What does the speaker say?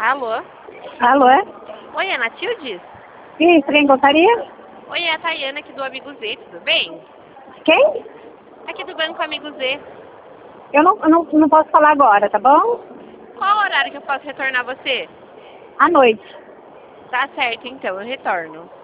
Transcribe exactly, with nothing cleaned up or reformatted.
Alô? Alô, é? Oi, Ana Tildes? Isso, quem gostaria? Oi, é a Tayana aqui do Amigo Z, tudo bem? Quem? Aqui do Banco Amigo Z. Eu não, eu não, não posso falar agora, tá bom? Qual horário que eu posso retornar você? À noite. Tá certo, então, eu retorno.